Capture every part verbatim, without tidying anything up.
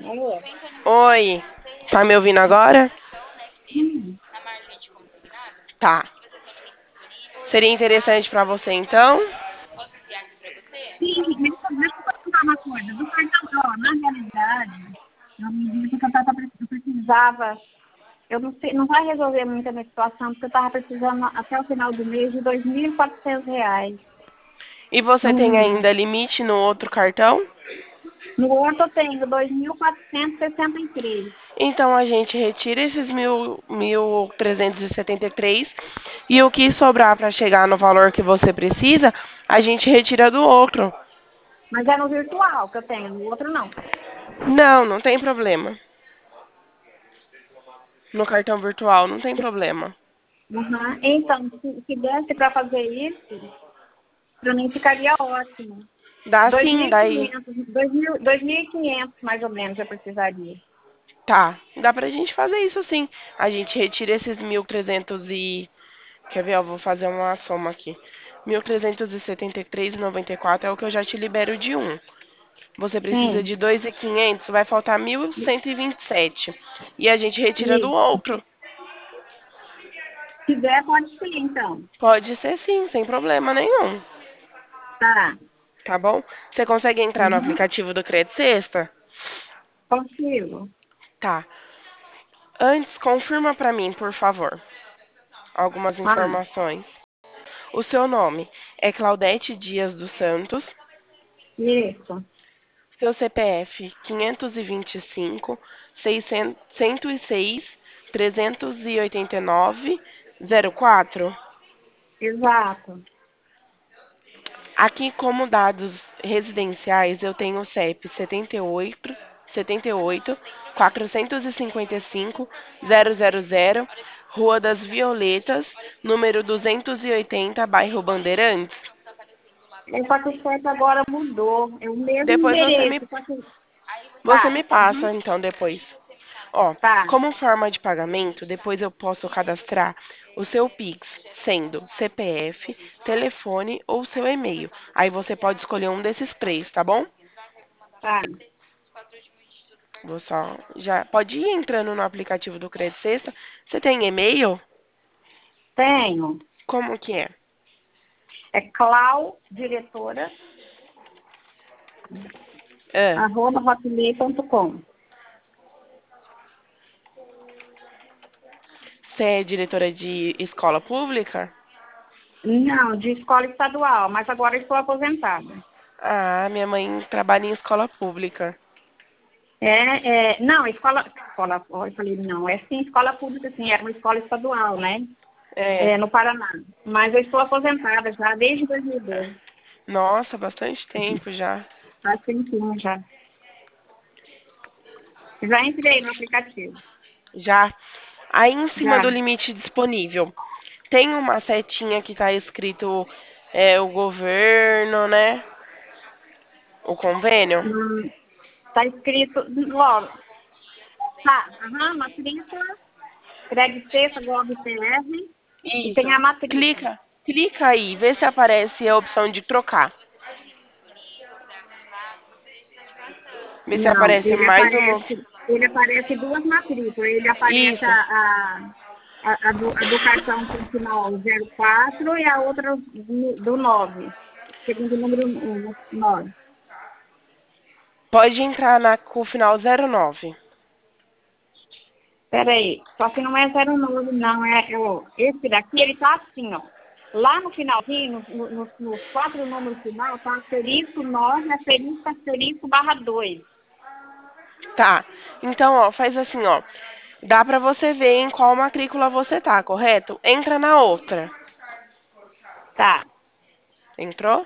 Alô? Oi, tá me ouvindo agora? Hum, Tá. Seria interessante pra você então? sim, deixa, deixa eu perguntar uma coisa. Do cartão, ó, na realidade, eu me disse que eu, tava, pre- eu precisava, eu não sei, não vai resolver muito a minha situação, porque eu estava precisando até o final do mês de dois mil e quatrocentos reais. E você tem No, ainda limite no outro cartão? no outro eu tenho dois mil quatrocentos e sessenta e três. Então a gente retira esses mil, mil trezentos e setenta e três e o que sobrar pra chegar no valor que você precisa, a gente retira do outro. Mas é no virtual que eu tenho, no outro não. Não, não tem problema. No cartão virtual não tem problema. Uhum. Então, se, se desse para fazer isso, para mim ficaria ótimo. Dá sim, daí. dois mil e quinhentos, dois mil, dois mil e quinhentos mais ou menos eu precisaria. Tá, dá pra gente fazer isso sim. A gente retira esses mil trezentos e... Quer ver? Eu vou fazer uma soma aqui. mil trezentos e setenta e três e noventa e quatro é o que eu já te libero de um. Você precisa Sim, de dois mil e quinhentos, vai faltar mil cento e vinte e sete. E a gente retira do isso. outro. Se der, pode ser, então. Pode ser sim, sem problema nenhum. Tá. Tá bom? Você consegue entrar no Uhum. aplicativo do Credit Sexta? Consigo. Tá. Antes, confirma pra mim, por favor, algumas Ah, informações. O seu nome é Claudete Dias dos Santos. isso. Seu C P F quinhentos e vinte e cinco, seiscentos, cento e seis, trezentos e oitenta e nove, zero quatro. Exato. Aqui como dados residenciais eu tenho o C E P setenta e oito, setenta e oito, quatrocentos e cinquenta e cinco, zero zero zero, Rua das Violetas, número duzentos e oitenta, bairro Bandeirantes. É, só que o site agora mudou. É o mesmo Depois você me, endereço. Só que... você Tá. me Uhum. passa então depois. Ó, Tá. como forma de pagamento, depois eu posso cadastrar o seu Pix, sendo C P F, telefone ou seu e-mail. Aí você pode escolher um desses três, tá bom? Tá. Vou só, já pode ir entrando no aplicativo do Credit Sexta. Você tem e-mail? Tenho. Como que é? É clau, diretora, Ah, arroba hotmail ponto com. você é diretora de escola pública? Não, de escola estadual, mas agora estou aposentada. Ah, minha mãe trabalha em escola pública. É, é, não, escola, escola, ó, eu falei, não, é sim, escola pública, sim, era uma escola estadual, né? É. É, no Paraná. Mas eu estou aposentada já desde dois mil e dois. Nossa, bastante tempo já. Faz tempinho já. Já entrei no aplicativo. Já. Aí em cima do Já. limite disponível, tem uma setinha que tá escrito é, o governo, né? O convênio. Hum, tá escrito, ó, tá, aham, matrícula, crédito sexta, Gov P R, e tem a Isso. matrícula. Clica, clica aí, vê se aparece a opção de trocar. Vê se Não, aparece ele mais uma opção. aparece, ele aparece duas matrículas. Ele aparece a, Isso. a, a, a do, a do cartão com o final zero quatro e a outra do, do nove. Segundo o número um, nove. Pode entrar na, com o final zero nove. Peraí, só que não é zero nove, não. É, é, ó, esse daqui, ele tá assim, ó. Lá no finalzinho, no, no, nos quatro números final, tá asterisco nove, asterisco, asterisco, barra dois. Tá. Então, ó, faz assim, ó. Dá pra você ver em qual matrícula você tá, correto? Entra na outra. Tá. Entrou?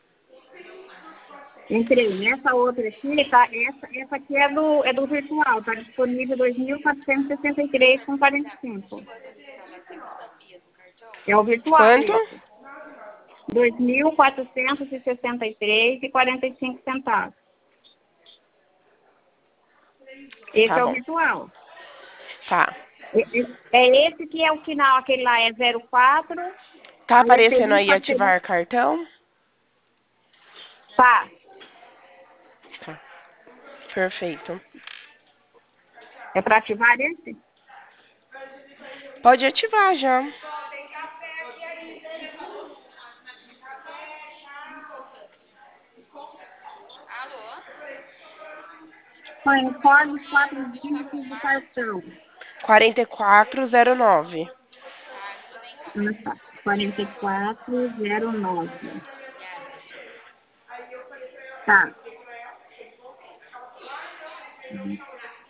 Entrei. Nessa outra aqui, tá? Essa, essa aqui é do, é do virtual, tá disponível dois mil quatrocentos e sessenta e três com quarenta e cinco. É o virtual Quanto? esse. dois mil quatrocentos e sessenta e três e quarenta e cinco centavos. Esse Tá é o bom. virtual. Tá. É é esse que é o final, aquele lá é zero quatro, Tá aí aparecendo asterisco, aí ativar asterisco, cartão? tá. Tá. Perfeito. É para ativar esse? Pode ativar já. Põe o código quatro dígitos do cartão. quarenta e quatro zero nove. Ah, tá. quarenta e quatro zero nove. Tá. Uhum.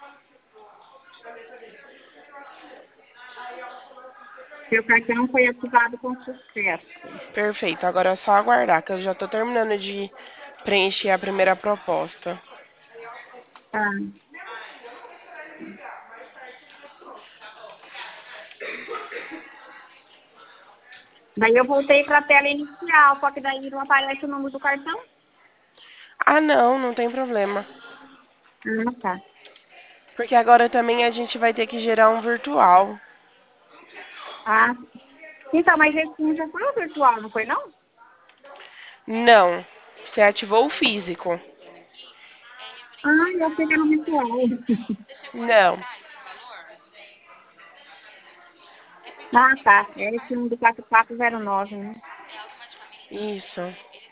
Seu cartão foi ativado com sucesso. Perfeito. Agora é só aguardar, que eu já tô terminando de preencher a primeira proposta. Tá. Daí eu voltei para a tela inicial, só que daí não aparece o número do cartão. Ah, não, não tem problema. Ah, tá. Porque agora também a gente vai ter que gerar um virtual. Ah, então, mas esse sim já foi o virtual, não foi não? Não. Você ativou o físico. Ah, eu achei que era o virtual. Não. Ah, tá. É esse um do quatro quatro zero nove, né? Isso.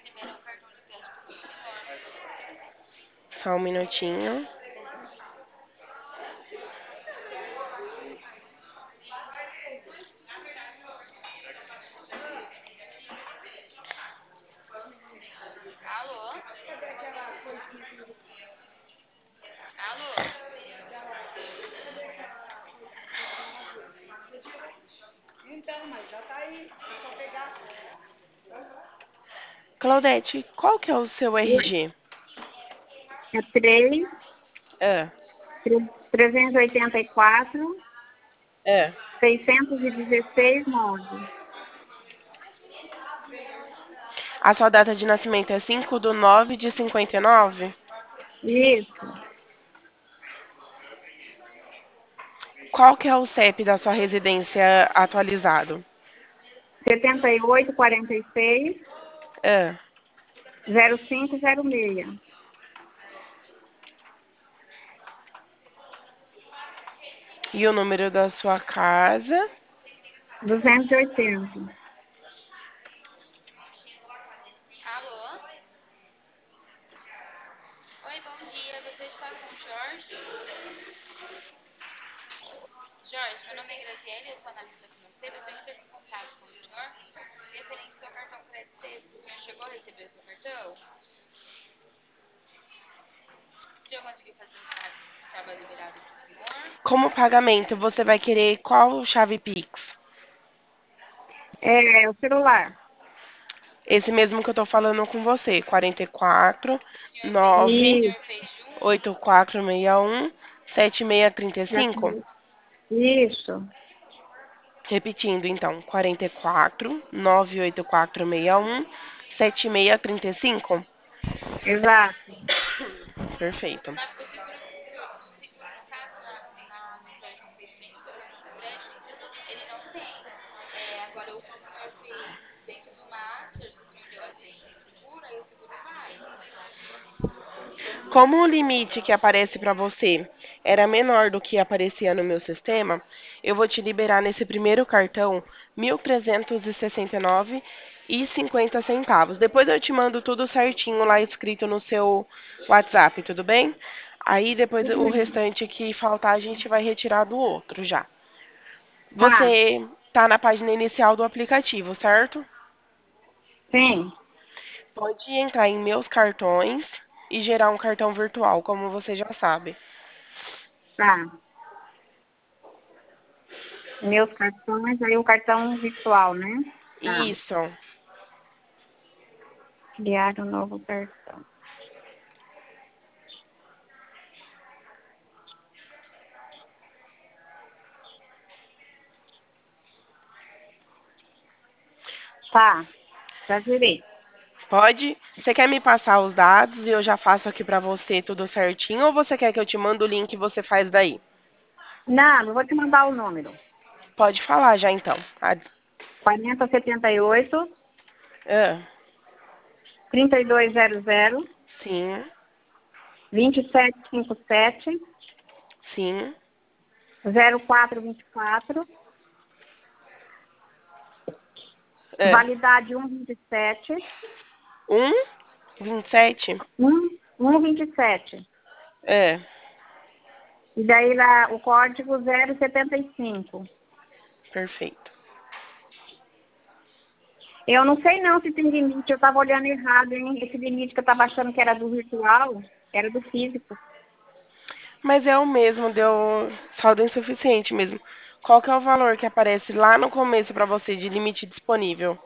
Só um minutinho. Claudete, qual que é o seu R G? É três, Ah, trezentos e oitenta e quatro, ah. seiscentos e dezesseis, nove. A sua data de nascimento é cinco de nove de cinquenta e nove? Isso. Qual que é o C E P da sua residência atualizado? setenta e oito, quarenta e seis, Ah. zero cinco zero seis. E o número da sua casa? duzentos e oitenta. Como pagamento, você vai querer qual chave Pix? É, o celular. Esse mesmo que eu tô falando com você, quarenta e quatro, nove, Isso. oito quatro seis um, sete seis três cinco. Isso. Repetindo, então, quarenta e quatro, nove oito quatro seis um, sete seis três cinco. Exato. Perfeito. Como o limite que aparece para você era menor do que aparecia no meu sistema, eu vou te liberar nesse primeiro cartão mil trezentos e sessenta e nove e cinquenta centavos. Depois eu te mando tudo certinho lá escrito no seu WhatsApp, tudo bem? Aí depois o restante que faltar a gente vai retirar do outro já. Tá. Você tá na página inicial do aplicativo, certo? Sim. Pode entrar em meus cartões e gerar um cartão virtual, como você já sabe. Tá. Meus cartões, aí o cartão virtual, né? Tá. Isso. Criar um novo cartão. Tá. Já virei. Pode? Você quer me passar os dados e eu já faço aqui pra você tudo certinho ou você quer que eu te mande o link e você faz daí? Não, eu vou te mandar o número. Pode falar já então. Ah, quarenta setenta e oito, ah, trinta e dois zero zero, sim, vinte e sete cinquenta e sete, sim. zero quatro vinte e quatro. É. Validade um vinte e sete. um, vinte e sete? um, um vinte e sete. É. E daí lá, o código zero setenta e cinco. Perfeito. Eu não sei não se tem limite, eu estava olhando errado, hein? Esse limite que eu estava achando que era do virtual, era do físico. Mas é o mesmo, deu saldo insuficiente mesmo. Qual que é o valor que aparece lá no começo para você de limite disponível?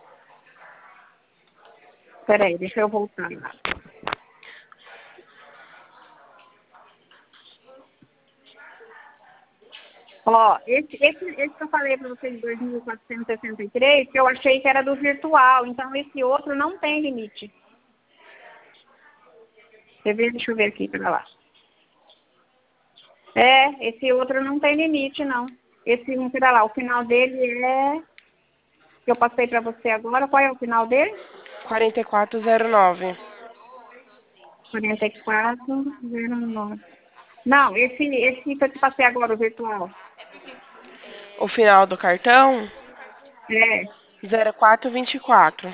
Peraí, deixa eu voltar lá. Ó, esse, esse, esse que eu falei para vocês de dois mil quatrocentos e sessenta e três, que eu achei que era do virtual, então esse outro não tem limite. Quer ver? Deixa eu ver aqui, pera lá. É, esse outro não tem limite, não. Esse um, pera lá, o final dele é... que eu passei para você agora, qual é o final dele? quarenta e quatro zero nove. quarenta e quatro zero nove. Não, esse, esse que eu te passei agora, o virtual. O final do cartão? É. zero quatro vinte e quatro.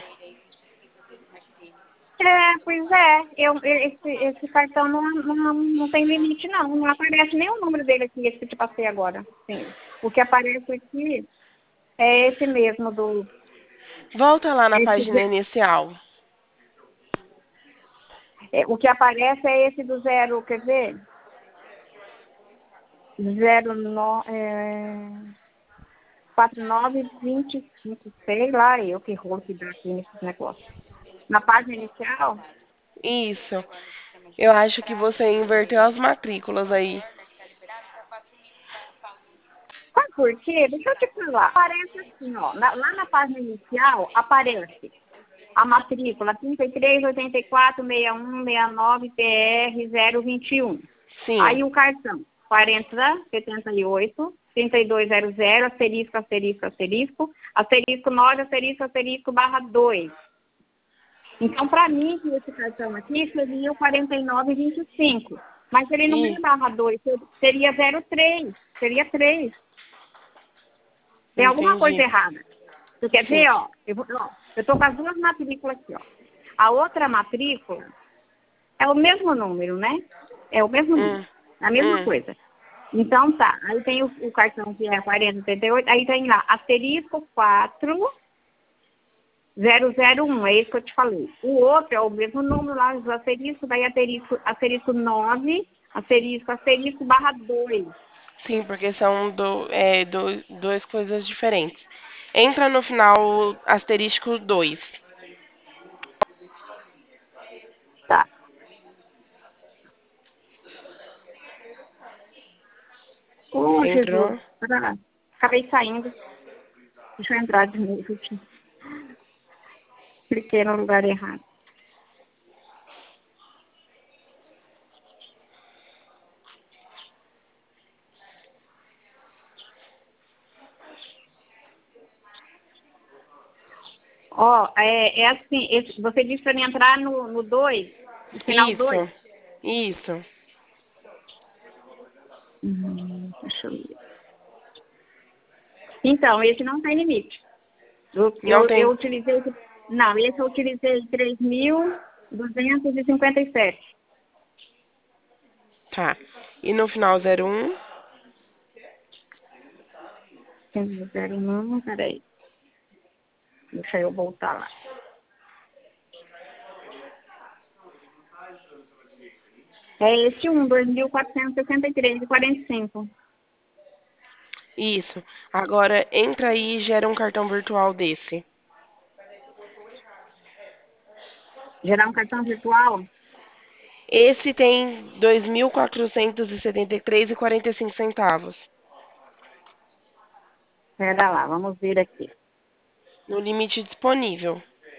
É, pois é. Eu, esse, esse cartão não, não, não tem limite, não. Não aparece nem o número dele aqui, esse que eu te passei agora. Sim. O que aparece aqui é esse mesmo do... Volta lá na Esse, página inicial. é, o que aparece é esse do zero, quer ver? Zero, no, é, quatro nove vinte e cinco, sei lá, eu que rolo que dá aqui nesses negócios. Na página inicial, Isso. Eu acho que você inverteu as matrículas aí. sabe por quê? Deixa eu te falar. Aparece assim, ó, na- lá na página inicial, aparece a matrícula trinta e três, oitenta e quatro, sessenta e um, sessenta e nove, P R zero vinte e um. Sim. Aí o cartão, quarenta, setenta e oito, trinta e dois zero zero, asterisco, asterisco, asterisco, asterisco nove, asterisco, asterisco, barra dois. Então, para mim, que esse cartão aqui seria o quarenta e nove vinte e cinco. Mas ele não é E, barra dois, seria zero três, seria três. Tem alguma coisa entendi. errada. Tu quer Sim. ver, ó? Eu, vou, ó, eu tô com as duas matrículas aqui, ó. A outra matrícula é o mesmo número, né? É o mesmo número. Hum. A mesma Hum. coisa. Então tá. Aí tem o, o cartão que é quarenta, setenta e oito. Aí tem lá, asterisco quatro zero zero um. É isso que eu te falei. O outro é o mesmo número lá, os asterisco, daí asterisco, asterisco nove, asterisco, asterisco, barra dois. Sim, porque são do, é, do, duas coisas diferentes. Entra no final asterisco dois. Tá. Ô, Jesus. Entrou? Pera, acabei saindo. Deixa eu entrar de novo aqui. Cliquei no lugar errado. Ó, é, é assim, esse- você disse para mim entrar no dois, no final dois. Isso. Isso. Hum, deixa eu ver. Então, esse não tem limite. Eu, Não eu, eu tem. utilizei, não, esse eu utilizei três mil duzentos e cinquenta e sete. Tá. E no final zero um? Zero, não, peraí. Deixa eu voltar lá. É esse um, dois mil quatrocentos e sessenta e três e quarenta e cinco. Isso. Agora entra aí e gera um cartão virtual desse. Gerar um cartão virtual? Esse tem dois mil quatrocentos e setenta e três e quarenta e cinco centavos. Pera lá, vamos ver aqui. No limite disponível.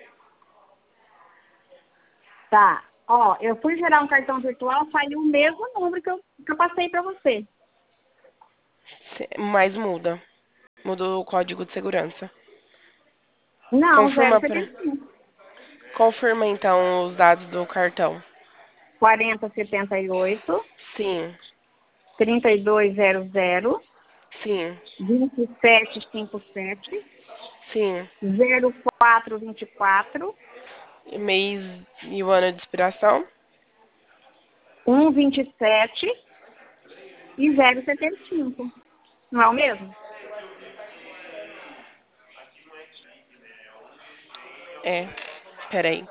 Tá. Ó, eu fui gerar um cartão virtual, saiu o mesmo número que eu, que eu passei para você. Se- Mas muda. Mudou o código de segurança. Não, zero Confirma pra... setenta e cinco. Confirma então os dados do cartão. quarenta setenta e oito, Sim. trinta e dois zero zero, Sim. vinte e sete cinquenta e sete, Sim. zero quatro vinte e quatro, Mês e o ano de expiração? um vinte e sete e zero setenta e cinco. Não é o mesmo? É. Peraí.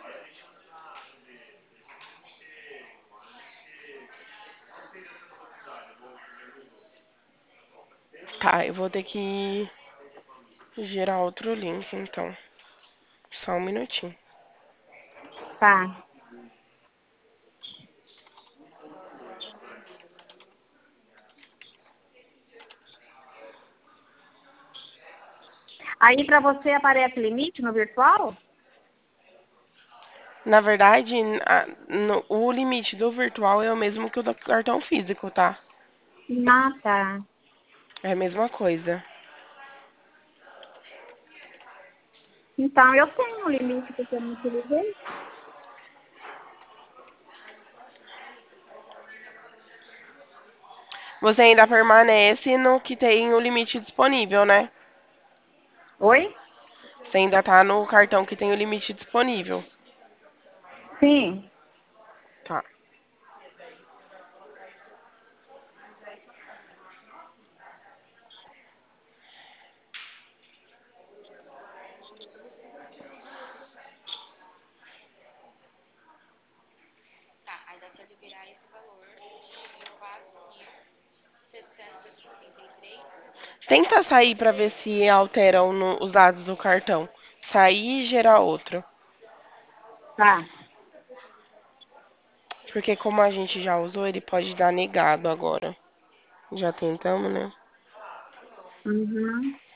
Tá, eu vou ter que gerar outro link, então. Só um minutinho. Tá. Aí para você aparece limite no virtual? Na verdade, a- no- o limite do virtual é o mesmo que o do cartão físico, tá? Ah, tá. É a mesma coisa. Então eu tenho um limite porque eu não utilizei. Você ainda permanece no que tem o limite disponível, né? Oi? Você ainda tá no cartão que tem o limite disponível. Sim. Tá. Tenta sair pra ver se alteram no- os dados do cartão. Sair e gerar outro. Tá. Porque como a gente já usou, ele pode dar negado agora. Já tentamos, né? Uhum.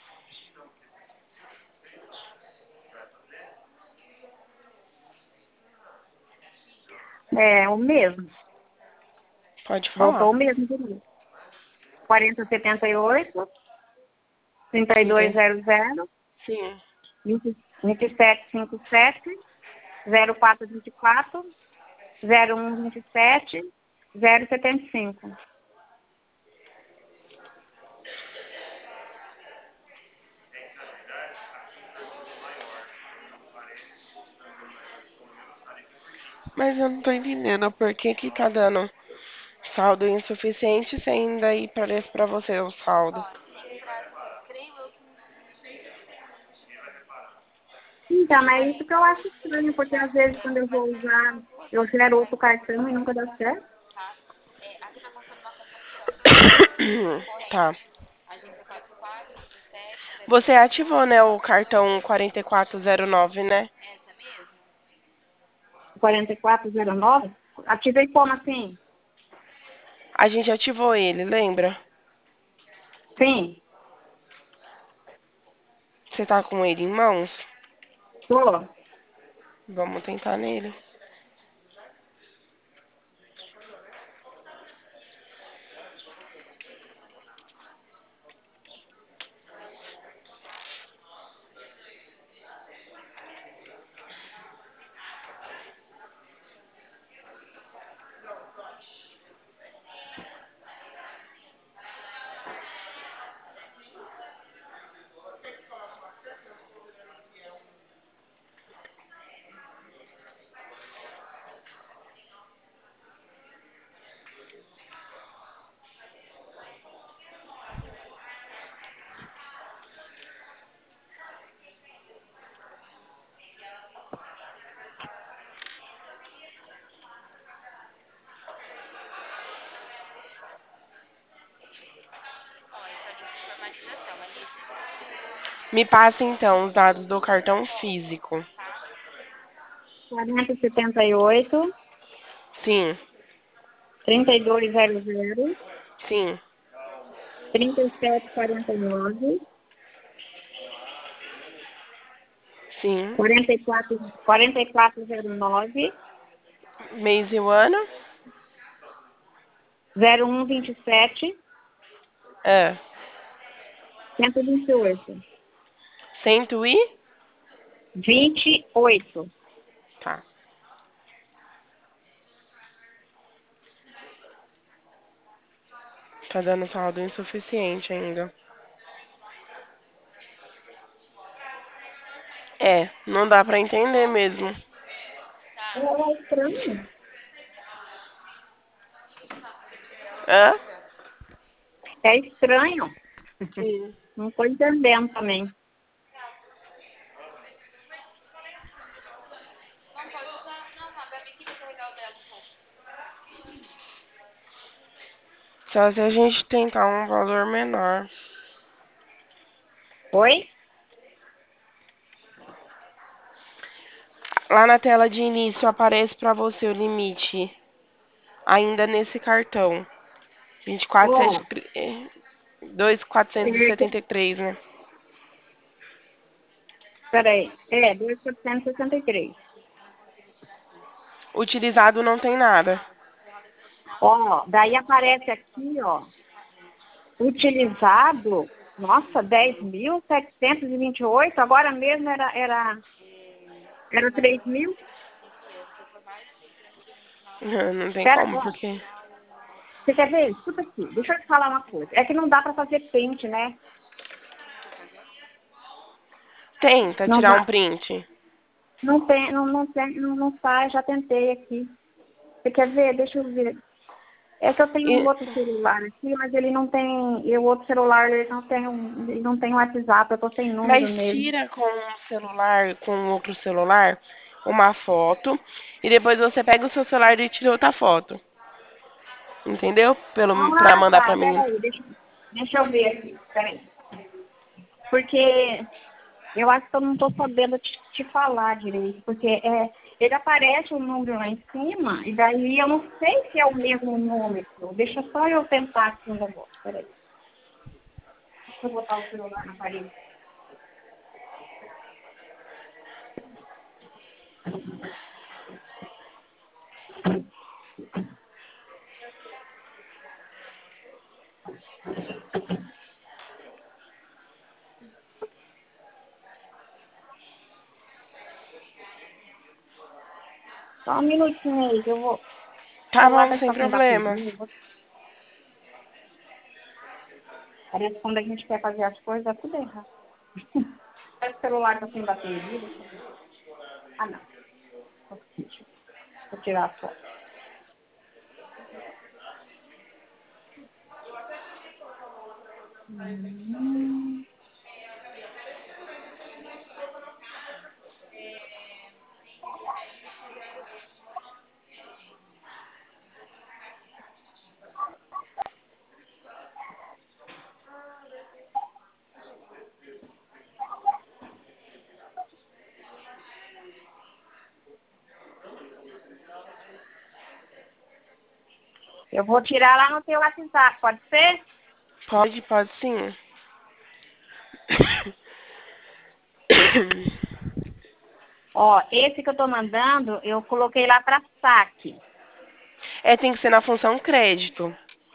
É o mesmo. Pode Voltou falar. o mesmo de novo. quarenta setenta e oito, trinta e dois Trinta. zero zero, Sim. vinte e sete cinquenta e sete, zero quatro vinte e quatro, zero um vinte e sete, zero setenta e cinco. Mas eu não tô entendendo por que que tá dando saldo insuficiente se ainda aí aparece pra você o saldo. Então, é isso que eu acho estranho, porque às vezes quando eu vou usar, eu gero outro cartão e nunca dá certo. Tá. Você ativou, né, o cartão quarenta e quatro zero nove, né? quarenta e quatro zero nove, ativei como assim? A gente ativou ele, lembra? Sim, Você tá com ele em mãos? tô. Vamos tentar nele. Me passa então os dados do cartão físico. quarenta setenta e oito, Sim, trinta e dois zero zero, sim, trinta e sete quarenta e nove, sim. quarenta e quatro, quarenta e quatro zero nove, Mês e o ano? zero um vinte e sete, É. cento e vinte e oito. Cento e? vinte e oito. Tá. Tá dando saldo insuficiente ainda. É, não dá pra entender mesmo. É estranho. Hã? É estranho. Sim. Não tô entendendo também. Só se a gente tentar um valor menor. Oi? Lá na tela de início aparece pra você o limite. Ainda nesse cartão. vinte e quatro, Ó, dois mil quatrocentos e é, setenta e três, né? peraí. É, dois mil quatrocentos e sessenta e três. Utilizado não tem nada. Ó, daí aparece aqui, ó, utilizado, nossa, dez mil setecentos e vinte e oito, agora mesmo era, era, era três mil. Não tem Pera, como, ó, porque. você quer ver? Escuta aqui, deixa eu te falar uma coisa. É que não dá pra fazer print, né? Tenta Não tirar um dá, print. não tem, não, não tem, não, não sai, já tentei aqui. Você quer ver? Deixa eu ver. É que eu tenho um E- outro celular aqui, mas ele não tem, e o outro celular ele não tem, um, ele não tem WhatsApp, eu tô sem número Mas nele. tira com um celular, com outro celular, uma foto. E depois você pega o seu celular e tira outra foto. Entendeu? Pelo, pra Ah, mandar tá, pra mim. peraí, deixa, deixa eu ver aqui, peraí. Porque eu acho que eu não estou sabendo te, te falar direito, porque é, ele aparece o número lá em cima, e daí eu não sei se é o mesmo número. Deixa só eu tentar aqui um negócio, peraí. Deixa eu botar o celular na parede. Só um minutinho aí, que eu vou. O Tá celular bom, tá sem com problema. bateria. Parece que quando a gente quer fazer as coisas, dá tudo errado. Parece que o celular tá sem bateria, deixa eu ver. Ah, não. Deixa eu tirar a foto. Hum. Eu vou tirar lá no teu WhatsApp, pode ser? Pode, pode sim. Ó, esse que eu tô mandando, eu coloquei lá para saque. É, tem que ser na função crédito.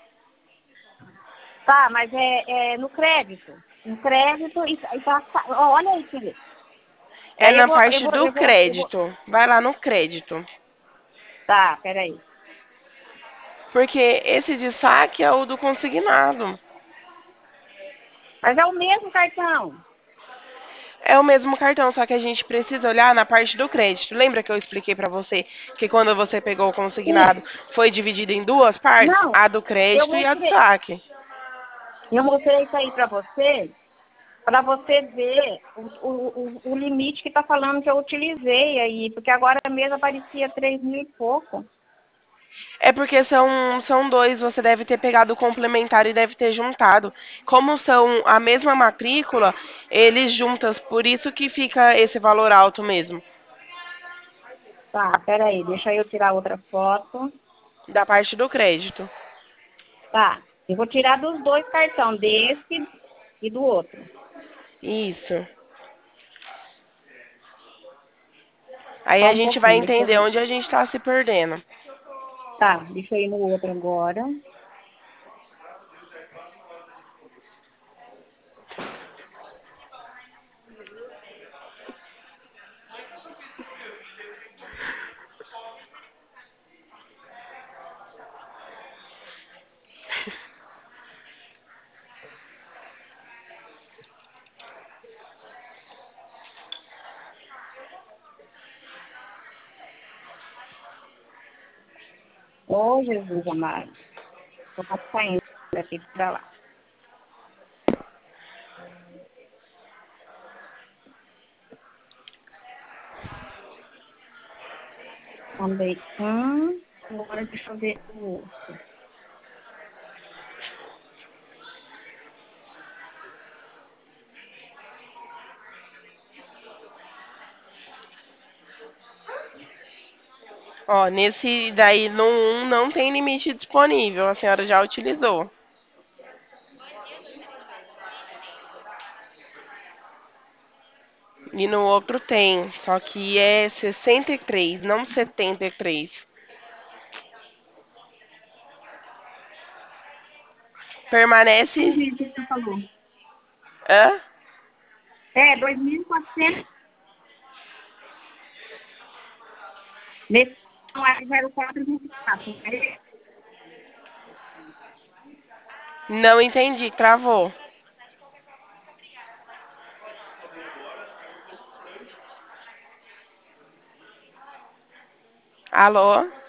Tá, mas é, é no crédito. No crédito e, e tá, sa- ó, olha aí, filho. É Daí eu na vou, eu parte vou, do eu vou, eu vou. crédito. Vai lá no crédito. Tá, peraí. Porque esse de saque é o do consignado. Mas é o mesmo cartão. É o mesmo cartão, só que a gente precisa olhar na parte do crédito. Lembra que eu expliquei pra você que quando você pegou o consignado Sim. foi dividido em duas partes? Não, A do eu crédito e a do mostrei, saque. eu mostrei isso aí para você, para você ver o, o, o, o limite que tá falando que eu utilizei aí, porque agora mesmo aparecia três mil e pouco. É porque são, são dois, você deve ter pegado o complementar e deve ter juntado. Como são a mesma matrícula, eles juntas, por isso que fica esse valor alto mesmo. Tá, peraí, deixa eu tirar outra foto. Da parte do crédito. Tá, eu vou tirar dos dois cartões, desse e do outro. Isso. Aí Só a um gente vai pouquinho, deixa eu entender ver. onde a gente está se perdendo. Tá, deixa eu ir no outro agora. Ô, Jesus amado. Tô saindo daqui pra lá. Mandei um. Agora deixa eu ver o outro. Ó, nesse daí no um não tem limite disponível, a senhora já utilizou. E no outro tem, só que é sessenta e três, não setenta e três. Permanece. Entendi o que você falou. Hã? É, dois mil e quatrocentos. Nesse zero quatro vinte e quatro. Não entendi, travou. Alô?